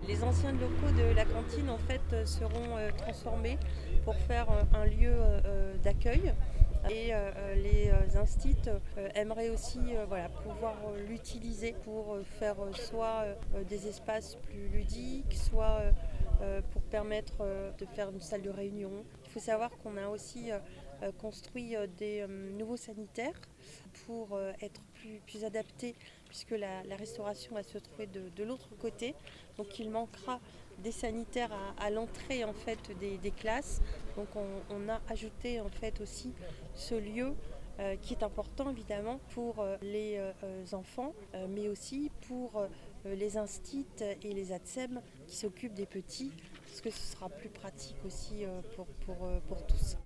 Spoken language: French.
Les anciens locaux de la cantine en fait seront transformés pour faire un lieu d'accueil. Et les instits aimeraient aussi pouvoir l'utiliser pour faire soit des espaces plus ludiques, soit pour permettre de faire une salle de réunion. Il faut savoir qu'on a aussi construit des nouveaux sanitaires pour être plus adaptés puisque la restauration va se trouver de l'autre côté. Donc il manquera des sanitaires à l'entrée en fait des classes. Donc on a ajouté en fait aussi ce lieu qui est important évidemment pour les enfants, mais aussi pour les instits et les ATSEM qui s'occupent des petits, parce que ce sera plus pratique aussi pour tous.